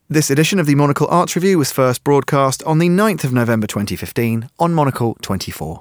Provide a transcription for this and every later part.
This edition of the Monocle Arts Review was first broadcast on the 9th of November 2015 on Monocle 24.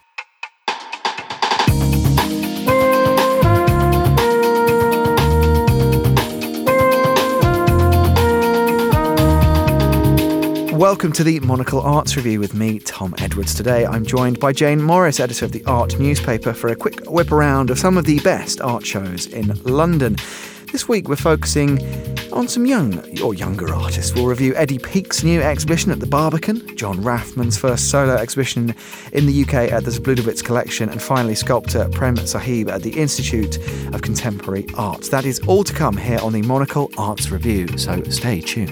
Welcome to the Monocle Arts Review with me, Tom Edwards. Today I'm joined by Jane Morris, editor of the Art newspaper, for a quick whip around of some of the best art shows in London. This week we're focusing on some young or younger artists. We'll review Eddie Peake's new exhibition at the Barbican, John Rathman's first solo exhibition in the UK at the Zabludowicz Collection, and finally sculptor Prem Sahib at the Institute of Contemporary Art. That is all to come here on the Monocle Arts Review, so stay tuned.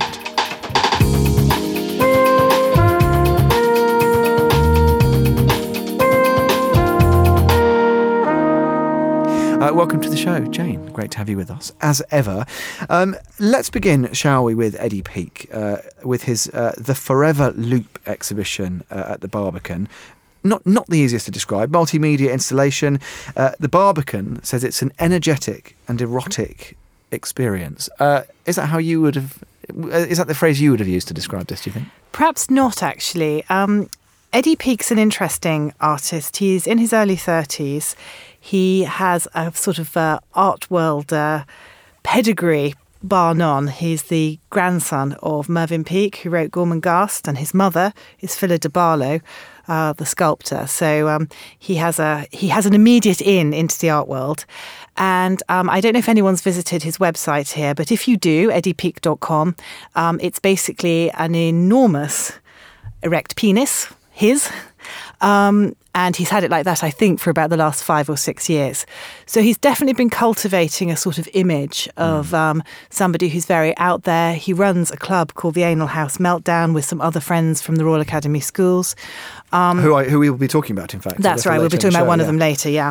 Welcome to the show, Jane. Great to have you with us, as ever. Let's begin, shall we, with Eddie Peake, with his The Forever Loop exhibition at the Barbican. Not the easiest to describe. Multimedia installation. The Barbican says it's an energetic and erotic experience. Is that how you would have... Is that the phrase you would have used to describe this, do you think? Perhaps not, actually. Eddie Peake's an interesting artist. He's in his early 30s. He has a sort of art world pedigree, bar none. He's the grandson of Mervyn Peake, who wrote Gormenghast, and his mother is Phylla de Barlow, the sculptor. So he has an immediate into the art world. And I don't know if anyone's visited his website here, but if you do, eddiepeake.com, it's basically an enormous erect penis, his. And he's had it like that, I think, for about the last 5 or 6 years. So he's definitely been cultivating a sort of image of somebody who's very out there. He runs a club called the Anal House Meltdown with some other friends from the Royal Academy schools. Who we will be talking about, in fact. That's right, we'll be talking about one of them later, yeah.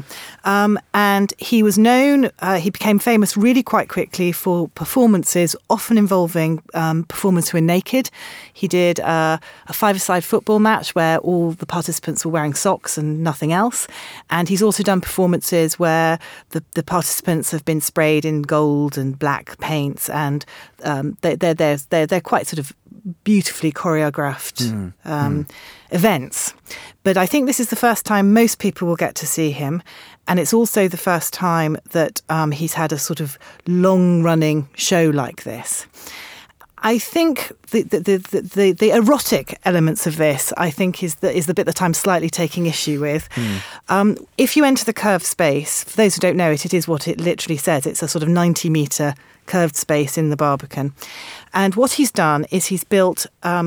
And he was known, he became famous really quite quickly for performances, often involving performers who were naked. He did a five-a-side football match where all the participants were wearing socks and nothing else. And he's also done performances where the participants have been sprayed in gold and black paints, and they're quite sort of beautifully choreographed events. But I think this is the first time most people will get to see him, and it's also the first time that he's had a sort of long-running show like this. I think the erotic elements of this, I think, is the bit that I'm slightly taking issue with. If you enter the curved space, for those who don't know it, it is what it literally says. It's a sort of 90-metre curved space in the Barbican. And what he's done is he's built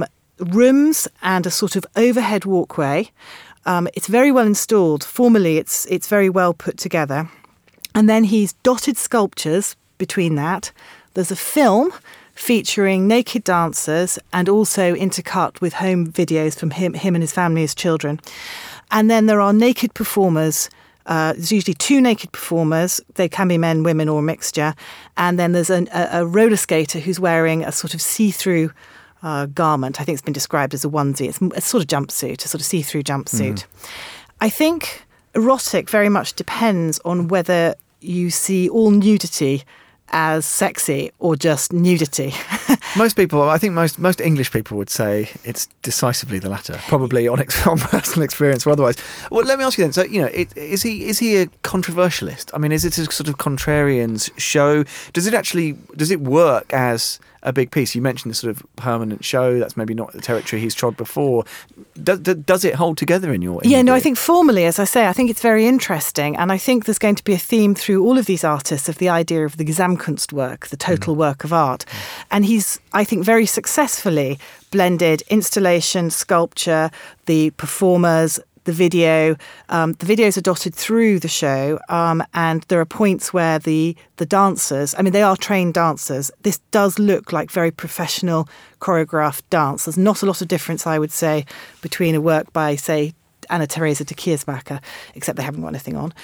rooms and a sort of overhead walkway. It's very well installed. Formally, it's very well put together. And then he's dotted sculptures between that. There's a film featuring naked dancers and also intercut with home videos from him and his family as children. And then there are naked performers. There's usually 2 naked performers. They can be men, women, or a mixture. And then there's a roller skater who's wearing a sort of see-through garment. I think it's been described as a onesie. It's a sort of jumpsuit, a sort of see-through jumpsuit. I think erotic very much depends on whether you see all nudity as sexy or just nudity. Most people, I think most English people would say it's decisively the latter, probably on personal experience or otherwise. Well, let me ask you then. So, is he a controversialist? I mean, is it a sort of contrarian's show? Does it work as a big piece? You mentioned the sort of permanent show. That's maybe not the territory he's trod before. Does it hold together in your? Yeah, no, I think formally, as I say, I think it's very interesting, and I think there's going to be a theme through all of these artists of the idea of the Gesamtkunstwerk, the total work of art, and he's, I think, very successfully blended installation, sculpture, the performers, the video. The videos are dotted through the show, and there are points where the dancers, I mean, they are trained dancers. This does look like very professional choreographed dance. There's not a lot of difference, I would say, between a work by, say, Anna Teresa de Kiersmacher, except they haven't got anything on.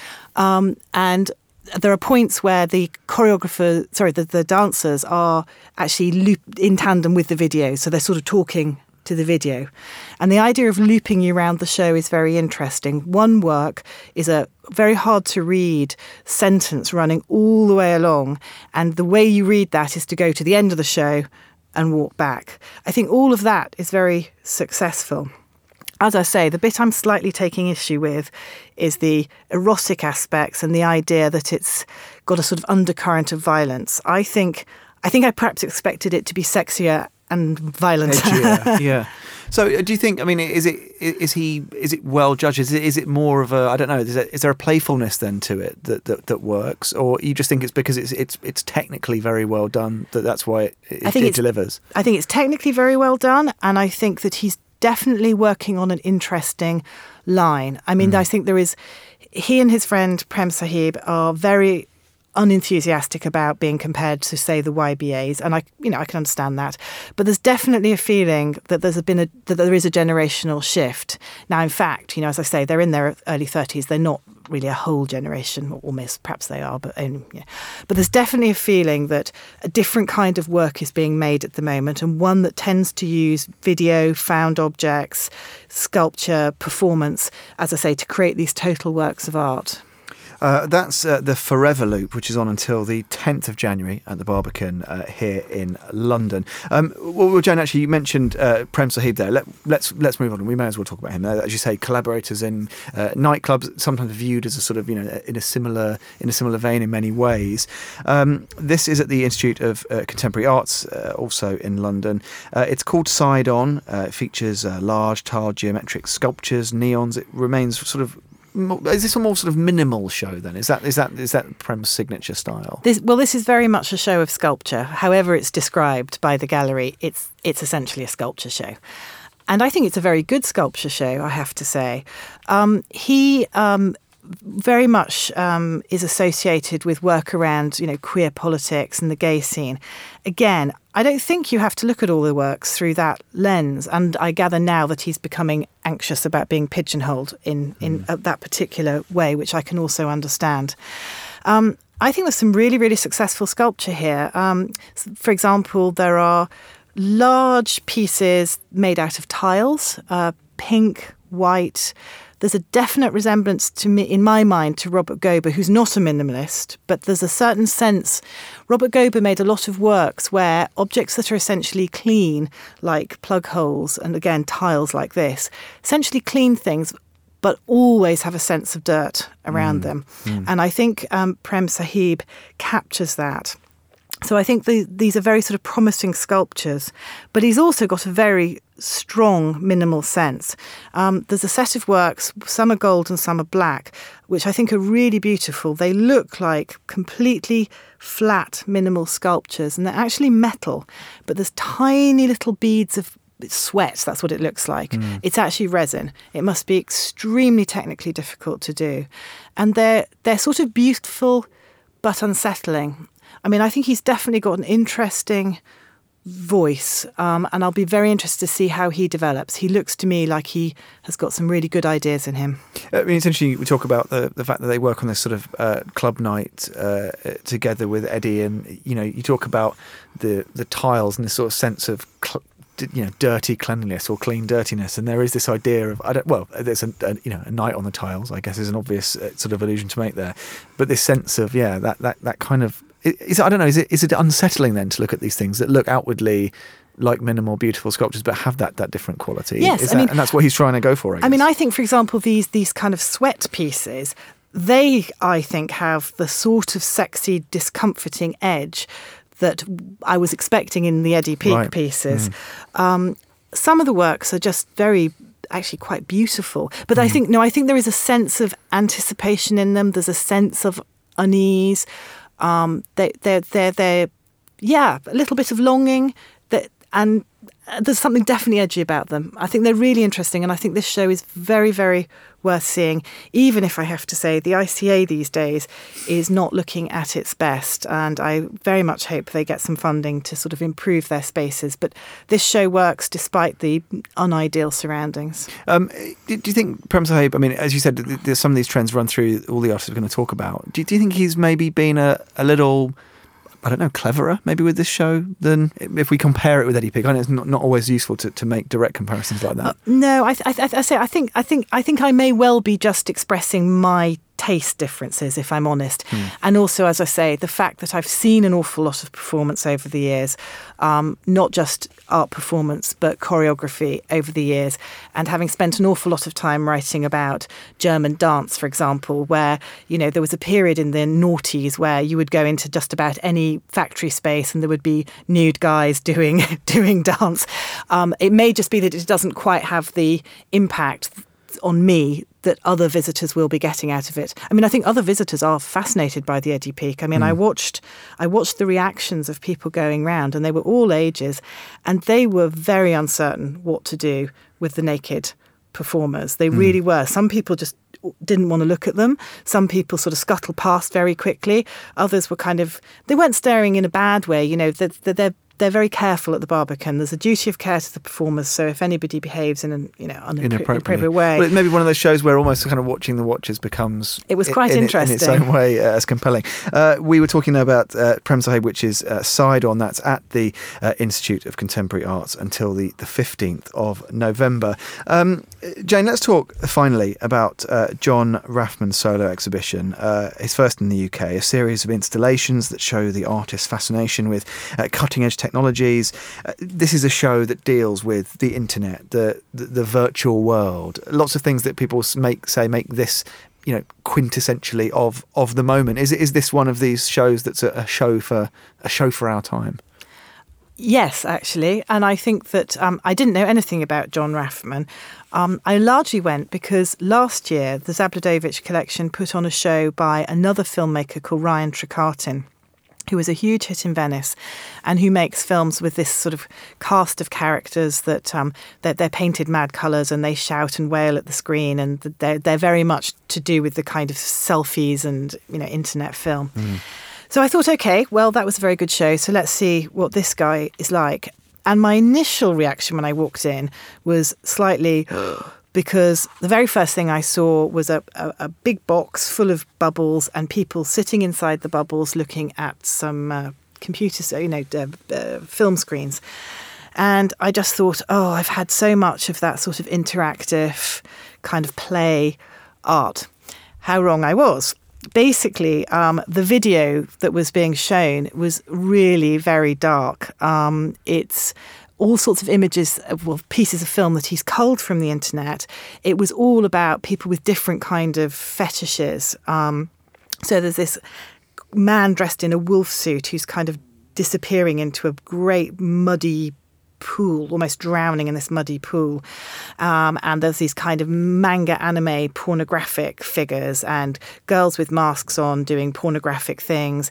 And there are points where the dancers are actually looped in tandem with the video, so they're sort of talking to the video. And the idea of looping you around the show is very interesting. One work is a very hard to read sentence running all the way along, and the way you read that is to go to the end of the show and walk back. I think all of that is very successful. As I say, the bit I'm slightly taking issue with is the erotic aspects and the idea that it's got a sort of undercurrent of violence. I think I perhaps expected it to be sexier and violent. Edgier, yeah. So do you think, I mean, is it well judged? Is it more of a, I don't know, is there a playfulness then to it that works? Or you just think it's because it's technically very well done that's why it delivers? I think it's technically very well done, and I think that he's definitely working on an interesting line. I mean, I think he and his friend Prem Sahib are very unenthusiastic about being compared to, say, the YBAs, and I can understand that. But there's definitely a feeling that there is a generational shift. Now, in fact, as I say, they're in their early 30s. They're not really a whole generation, almost. Perhaps they are, but But there's definitely a feeling that a different kind of work is being made at the moment, and one that tends to use video, found objects, sculpture, performance, as I say, to create these total works of art. That's the Forever Loop, which is on until the 10th of January at the Barbican here in London. Well, Jane, actually, you mentioned Prem Sahib there. Let's move on. We may as well talk about him. As you say, collaborators in nightclubs, sometimes viewed as a sort of, in a similar vein in many ways. This is at the Institute of Contemporary Arts, also in London. It's called Side On. It features large tiled geometric sculptures, neons. It remains sort of. Is this a more sort of minimal show then? Is that Prem's signature style? This is very much a show of sculpture. However it's described by the gallery, it's essentially a sculpture show. And I think it's a very good sculpture show, I have to say. He very much is associated with work around, queer politics and the gay scene. Again, I don't think you have to look at all the works through that lens. And I gather now that he's becoming anxious about being pigeonholed in that particular way, which I can also understand. I think there's some really, really successful sculpture here. For example, there are large pieces made out of tiles, pink, white. There's a definite resemblance to me, in my mind, to Robert Gober, who's not a minimalist, but there's a certain sense. Robert Gober made a lot of works where objects that are essentially clean, like plug holes and, again, tiles like this, essentially clean things, but always have a sense of dirt around them. And I think Prem Sahib captures that. So I think these are very sort of promising sculptures, but he's also got a very strong minimal sense. There's a set of works, some are gold and some are black, which I think are really beautiful. They look like completely flat minimal sculptures, and they're actually metal, but there's tiny little beads of sweat. That's what it looks like. It's actually resin. It must be extremely technically difficult to do. And they're sort of beautiful but unsettling. I mean, I think he's definitely got an interesting voice, and I'll be very interested to see how he develops. He looks to me like he has got some really good ideas in him. I mean, it's interesting we talk about the fact that they work on this sort of club night together with Eddie, and you talk about the tiles and this sort of sense of dirty cleanliness or clean dirtiness, and there is this idea of there's a night on the tiles, I guess, is an obvious sort of allusion to make there, but this sense of that kind of I don't know, is it unsettling then to look at these things that look outwardly like minimal, beautiful sculptures, but have that different quality? Yes, and that's what he's trying to go for, I guess. I mean, I think, for example, these kind of sweat pieces, they, I think, have the sort of sexy, discomforting edge that I was expecting in the Eddie Peak pieces. Some of the works are just actually quite beautiful, but I think there is a sense of anticipation in them. There's a sense of unease. They're a little bit of longing, and there's something definitely edgy about them. I think they're really interesting, and I think this show is very, very worth seeing, even if I have to say the ICA these days is not looking at its best, and I very much hope they get some funding to sort of improve their spaces. But this show works despite the unideal surroundings. Do you think Prem Sahib, I mean, as you said, some of these trends run through all the artists we're going to talk about. Do you think he's maybe been a little, I don't know, cleverer maybe with this show than if we compare it with Eddie Peak? I know it's not always useful to make direct comparisons like that. No, I think I may well be just expressing my taste differences, if I'm honest. And also, as I say, the fact that I've seen an awful lot of performance over the years, not just art performance, but choreography over the years. And having spent an awful lot of time writing about German dance, for example, where, there was a period in the noughties where you would go into just about any factory space and there would be nude guys doing dance. It may just be that it doesn't quite have the impact on me that other visitors will be getting out of it. I mean, I think other visitors are fascinated by the Eddie Peak. I mean, I watched the reactions of people going round, and they were all ages, and they were very uncertain what to do with the naked performers. They really were. Some people just didn't want to look at them. Some people sort of scuttled past very quickly. Others were they weren't staring in a bad way. They're very careful at the Barbican. There's a duty of care to the performers. So if anybody behaves in an inappropriate way, well, it may be one of those shows where almost kind of watching the watchers becomes it was quite interesting in its own way as compelling. We were talking about Prem Sahib, which is Side On. That's at the Institute of Contemporary Arts until the 15th of November. Jane, let's talk finally about John Raffman's solo exhibition, his first in the UK, a series of installations that show the artist's fascination with cutting-edge technologies. This is a show that deals with the internet, the virtual world, lots of things that people make this quintessentially of the moment. Is this one of these shows that's a show for our time? Yes, actually. And I think that I didn't know anything about John Raffman. I largely went because last year the Zabludovic collection put on a show by another filmmaker called Ryan Trikartin, who was a huge hit in Venice and who makes films with this sort of cast of characters that they're painted mad colours and they shout and wail at the screen, and they're very much to do with the kind of selfies and internet film. So I thought, okay, well, that was a very good show, so let's see what this guy is like. And my initial reaction when I walked in was slightly because the very first thing I saw was a big box full of bubbles and people sitting inside the bubbles looking at some computers, film screens. And I just thought, I've had so much of that sort of interactive kind of play art. How wrong I was. Basically, the video that was being shown was really very dark. It's all sorts of images, pieces of film that he's culled from the internet. It was all about people with different kind of fetishes. So there's this man dressed in a wolf suit who's kind of disappearing into a great muddy pool, almost drowning in this muddy pool. And there's these kind of manga anime pornographic figures and girls with masks on doing pornographic things.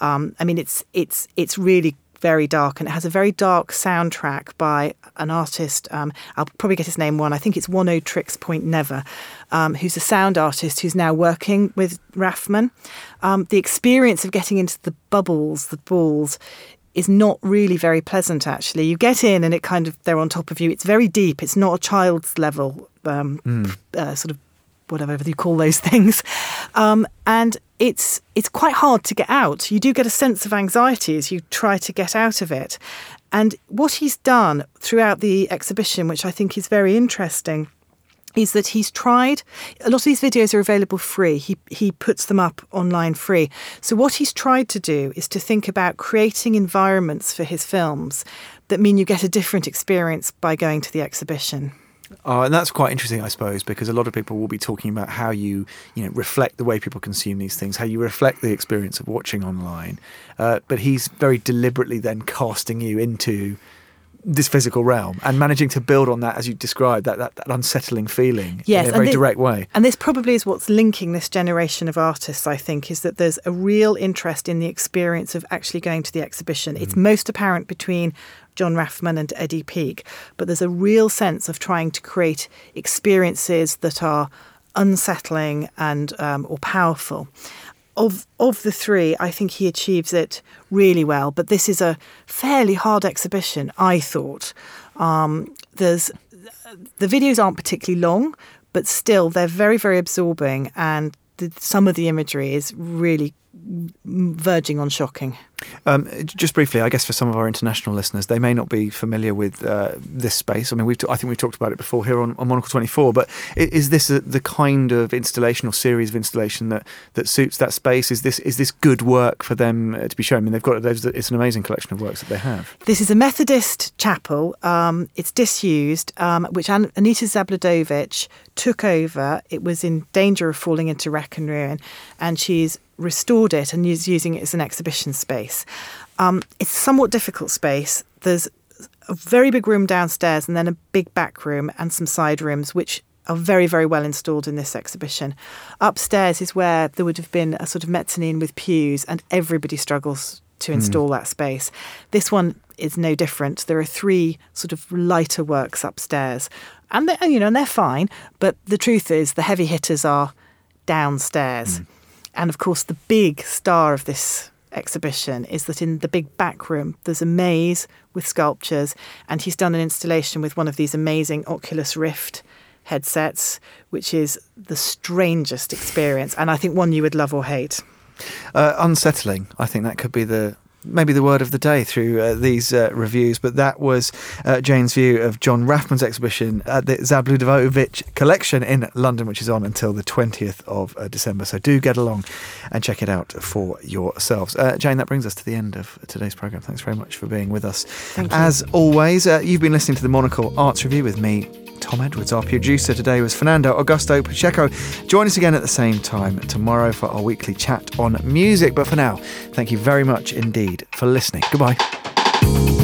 It's really very dark, and it has a very dark soundtrack by an artist. I'll probably get his name wrong. I think it's One O Tricks Point Never, who's a sound artist who's now working with Raffman. The experience of getting into the bubbles, the balls, is not really very pleasant, actually. You get in and they're on top of you. It's very deep. It's not a child's level sort of whatever you call those things. And it's quite hard to get out. You do get a sense of anxiety as you try to get out of it. And what he's done throughout the exhibition, which I think is very interesting, is that he's tried, a lot of these videos are available free. He puts them up online free. So what he's tried to do is to think about creating environments for his films that mean you get a different experience by going to the exhibition. And that's quite interesting, I suppose, because a lot of people will be talking about how you reflect the way people consume these things, how you reflect the experience of watching online. But he's very deliberately then casting you into this physical realm and managing to build on that, as you described, that unsettling feeling in a very direct way. And this probably is what's linking this generation of artists, I think, is that there's a real interest in the experience of actually going to the exhibition. It's most apparent between John Raffman and Eddie Peak, but there's a real sense of trying to create experiences that are unsettling and or powerful. Of the three, I think he achieves it really well. But this is a fairly hard exhibition, I thought. The videos aren't particularly long, but still they're very, very absorbing, and some of the imagery is really verging on shocking. Just briefly, I guess for some of our international listeners, they may not be familiar with this space. I mean, I think we've talked about it before here on Monocle 24, but is this the kind of installation or series of installation that suits that space? Is this good work for them to be shown? I mean, it's an amazing collection of works that they have. This is a Methodist chapel. It's disused, which Anita Zabludovic took over. It was in danger of falling into wreck and ruin, and she's restored it and is using it as an exhibition space. It's a somewhat difficult space. There's a very big room downstairs and then a big back room and some side rooms, which are very, very well installed in this exhibition. Upstairs is where there would have been a sort of mezzanine with pews, and everybody struggles to install that space. This one is no different. There are 3 sort of lighter works upstairs, and they're fine. But the truth is, the heavy hitters are downstairs. And of course, the big star of this exhibition is that in the big back room, there's a maze with sculptures, and he's done an installation with one of these amazing Oculus Rift headsets, which is the strangest experience, and I think one you would love or hate. Unsettling. I think that could be maybe the word of the day through these reviews, but that was Jane's view of John Raffman's exhibition at the Zabludovic collection in London, which is on until the 20th of December. So do get along and check it out for yourselves. Jane, that brings us to the end of today's programme. Thanks very much for being with us. Thank you. As always, you've been listening to the Monocle Arts Review with me, Tom Edwards. Our producer today was Fernando Augusto Pacheco. Join us again at the same time tomorrow for our weekly chat on music. But for now, thank you very much indeed for listening. Goodbye.